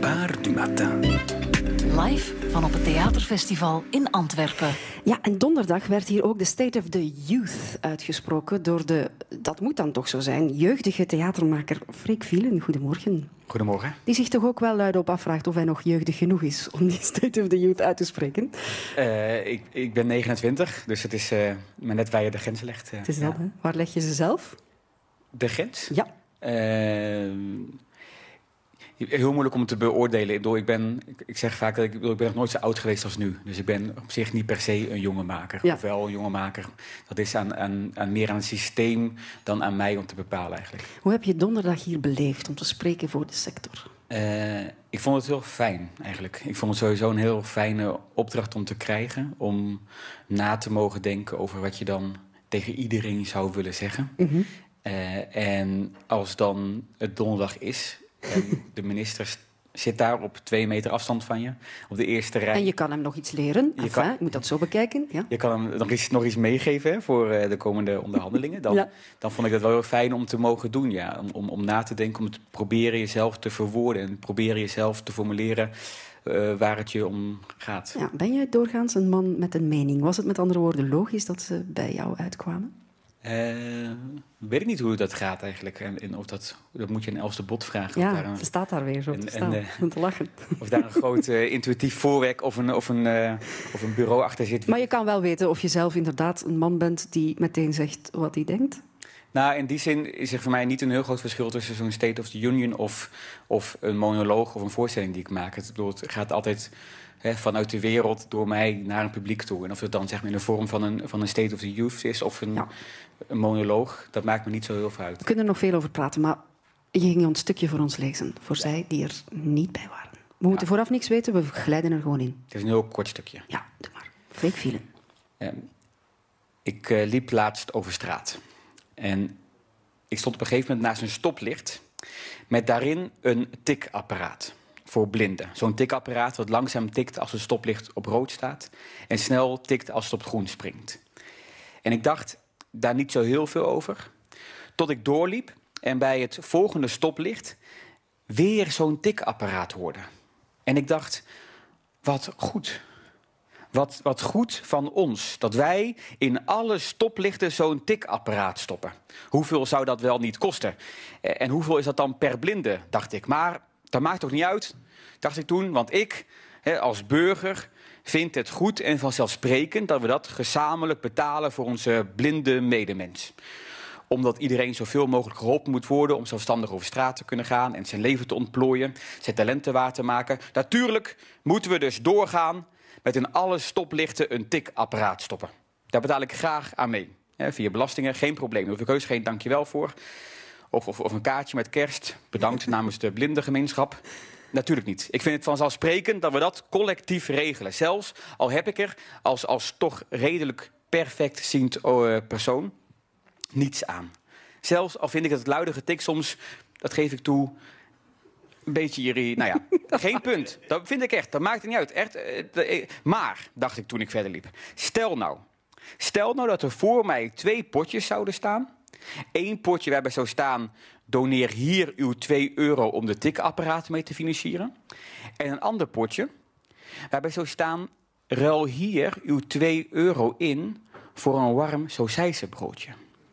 départ du matin. Live van op het Theaterfestival in Antwerpen. Ja, en donderdag werd hier ook de State of the Youth uitgesproken door de, dat moet dan toch zo zijn, jeugdige theatermaker Freek Vielen. Goedemorgen. Goedemorgen. Die zich toch ook wel luidop afvraagt of hij nog jeugdig genoeg is om die State of the Youth uit te spreken. Ik ben 29, dus het is maar net waar je de grens legt. Het is dat, hè? Waar leg je ze zelf? De grens? Ja. Heel moeilijk om te beoordelen. Ik zeg vaak dat ik ben nog nooit zo oud geweest als nu. Dus ik ben op zich niet per se een jonge maker. Ja. Ofwel een jonge maker. Dat is meer aan het systeem dan aan mij om te bepalen eigenlijk. Hoe heb je donderdag hier beleefd om te spreken voor de sector? Ik vond het heel fijn eigenlijk. Ik vond het sowieso een heel fijne opdracht om te krijgen. Om na te mogen denken over wat je dan tegen iedereen zou willen zeggen. Mm-hmm. En als dan het donderdag is en de minister zit daar op 2 meter afstand van je, op de eerste rij. En je kan hem nog iets leren. Je moet dat zo bekijken. Ja. Je kan hem nog iets meegeven, hè, voor de komende onderhandelingen. Dan vond ik dat wel heel fijn om te mogen doen. Ja. Om na te denken, om te proberen jezelf te verwoorden en proberen jezelf te formuleren waar het je om gaat. Ja, ben je doorgaans een man met een mening? Was het met andere woorden logisch dat ze bij jou uitkwamen? Weet ik niet hoe dat gaat eigenlijk. En of dat moet je aan Els de Bot vragen. Ja, ze staat daar weer zo te staan, om te lachen. Of daar een groot intuïtief voorwerk of een bureau achter zit. Maar je kan wel weten of je zelf inderdaad een man bent die meteen zegt wat hij denkt. Nou, in die zin is er voor mij niet een heel groot verschil tussen zo'n State of the Union of een monoloog of een voorstelling die ik maak. Het gaat altijd vanuit de wereld door mij naar een publiek toe. En of het dan zeg maar in de vorm van een State of the Youth is of een monoloog, dat maakt me niet zo heel veel uit. We kunnen er nog veel over praten, maar je ging een stukje voor ons lezen. Voor zij die er niet bij waren. We moeten vooraf niks weten, we glijden er gewoon in. Het is een heel kort stukje. Ja, doe maar. Freek Vielen. Ik liep laatst over straat. En ik stond op een gegeven moment naast een stoplicht met daarin een tikapparaat voor blinden. Zo'n tikapparaat dat langzaam tikt als het stoplicht op rood staat en snel tikt als het op groen springt. En ik dacht daar niet zo heel veel over, tot ik doorliep en bij het volgende stoplicht weer zo'n tikapparaat hoorde. En ik dacht, wat goed. Wat goed van ons, dat wij in alle stoplichten zo'n tikapparaat stoppen. Hoeveel zou dat wel niet kosten? En hoeveel is dat dan per blinde, dacht ik. Maar dat maakt toch niet uit, dacht ik toen. Want ik, als burger, vind het goed en vanzelfsprekend dat we dat gezamenlijk betalen voor onze blinde medemens. Omdat iedereen zoveel mogelijk geholpen moet worden om zelfstandig over straat te kunnen gaan en zijn leven te ontplooien, zijn talenten waar te maken. Natuurlijk moeten we dus doorgaan met in alle stoplichten een tikapparaat stoppen. Daar betaal ik graag aan mee. Via belastingen, geen probleem. Daar hoef ik heus geen dankjewel voor. Of een kaartje met kerst. Bedankt namens de blindengemeenschap. Natuurlijk niet. Ik vind het vanzelfsprekend dat we dat collectief regelen. Zelfs al heb ik er als toch redelijk perfectziend persoon niets aan. Zelfs al vind ik het luide getik soms, dat geef ik toe, een beetje nou ja, geen punt. Dat vind ik echt. Dat maakt het niet uit. Echt, maar, dacht ik toen ik verder liep. Stel nou dat er voor mij 2 potjes zouden staan. 1 potje waarbij zou staan, doneer hier uw €2 om de tikapparaat mee te financieren. En een ander potje waarbij zou staan, ruil hier uw €2 in voor een warm sausijzenbroodje.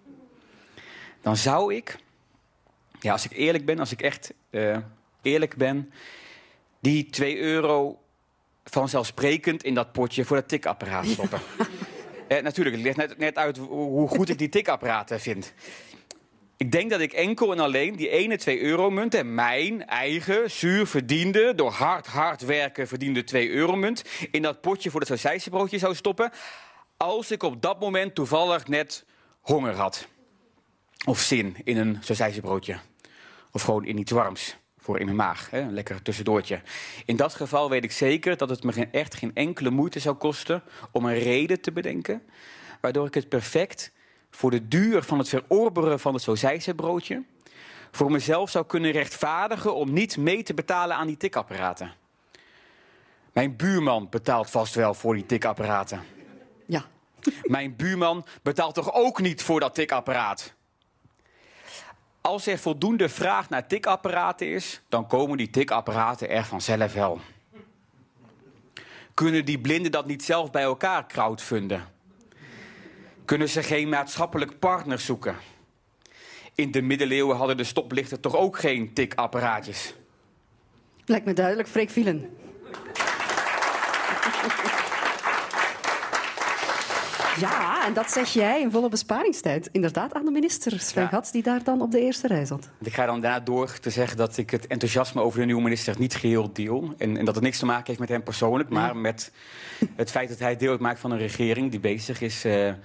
Dan zou ik, ja, als ik eerlijk ben, als ik echt eerlijk ben, die €2 vanzelfsprekend in dat potje voor dat tikapparaat stoppen. Natuurlijk, het legt net uit hoe goed ik die tikapparaten vind. Ik denk dat ik enkel en alleen die ene €2-munt en mijn eigen, zuur verdiende, door hard werken verdiende €2-munt in dat potje voor dat sausijzenbroodje zou stoppen, als ik op dat moment toevallig net honger had. Of zin in een sausijzenbroodje. Of gewoon in iets warms. Voor in mijn maag, een lekker tussendoortje. In dat geval weet ik zeker dat het me echt geen enkele moeite zou kosten om een reden te bedenken, waardoor ik het perfect voor de duur van het verorberen van het sausijzenbroodje voor mezelf zou kunnen rechtvaardigen om niet mee te betalen aan die tikapparaten. Mijn buurman betaalt vast wel voor die tikapparaten. Ja. Mijn buurman betaalt toch ook niet voor dat tikapparaat? Als er voldoende vraag naar tikapparaten is, dan komen die tikapparaten er vanzelf wel. Kunnen die blinden dat niet zelf bij elkaar crowdfunden? Kunnen ze geen maatschappelijk partner zoeken? In de middeleeuwen hadden de stoplichten toch ook geen tikapparaatjes? Lijkt me duidelijk, Freek Vielen. Ja, en dat zeg jij in volle besparingstijd. Inderdaad, aan de minister Sven Gats, die daar dan op de eerste rij zat. Ik ga dan daarna door te zeggen dat ik het enthousiasme over de nieuwe minister niet geheel deel. En dat het niks te maken heeft met hem persoonlijk, maar met het feit dat hij deel uitmaakt van een regering die bezig is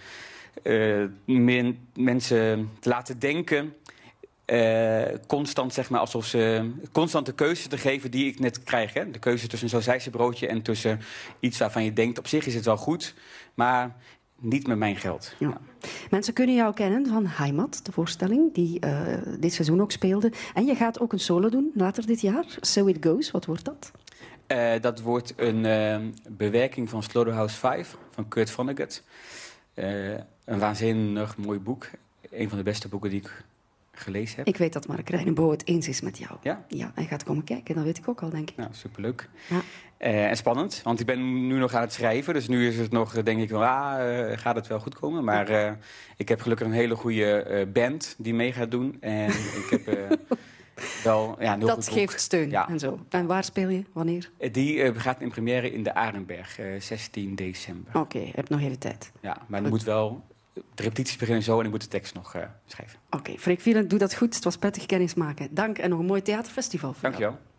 mensen te laten denken. Constant, zeg maar, alsof ze constant de keuze te geven die ik net krijg. Hè? De keuze tussen zo'n zijsebroodje en tussen iets waarvan je denkt, op zich is het wel goed, maar niet met mijn geld. Ja. Mensen kunnen jou kennen van Heimat, de voorstelling die dit seizoen ook speelde. En je gaat ook een solo doen later dit jaar. So It Goes, wat wordt dat? Dat wordt een bewerking van Slaughterhouse 5 van Kurt Vonnegut. Een waanzinnig mooi boek. Een van de beste boeken die ik gelezen heb. Ik weet dat Mark Reinebo het eens is met jou. Ja? Ja, hij gaat komen kijken, dat weet ik ook al, denk ik. Nou, superleuk. Ja. En spannend, want ik ben nu nog aan het schrijven. Dus nu is het nog, denk ik, gaat het wel goed komen. Maar ik heb gelukkig een hele goede band die mee gaat doen. En ik heb wel een heel dat goed geeft boek. steun Ja. en zo. En waar speel je? Wanneer? Die gaat in première in de Arenberg, 16 december. Oké, je hebt nog even tijd. Ja, maar er moet wel de repetities beginnen zo en ik moet de tekst nog schrijven. Oké, Freek Vielen, doe dat goed. Het was prettig kennismaken. Dank en nog een mooi theaterfestival voor jou. Dankjewel.